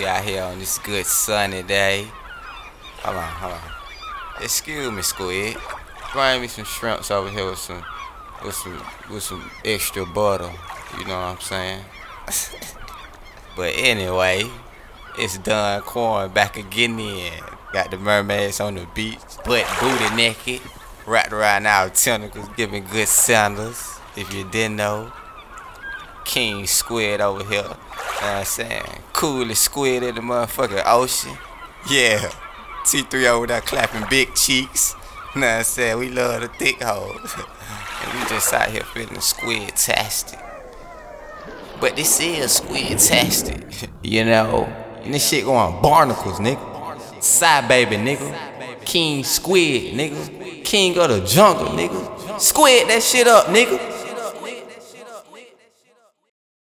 out here on this good sunny day. Hold on. Excuse me, Squid. Bring me some shrimps over here with some extra butter. You know what I'm saying? But anyway, it's Don Corn back again in. Got the mermaids on the beach, butt booty naked, wrapped around our tentacles, giving good sandals. If you didn't know, King Squid over here. Know what I'm saying? Coolest squid in the motherfucking ocean. Yeah. T3 over there clapping big cheeks. Know what I'm saying? We love the thick hoes. And we just out here feeling squid-tastic. But this is squid-tastic. You know? And this shit going barnacles, nigga. Side baby, nigga. King Squid, nigga. King of the jungle, nigga. Squid that shit up, nigga.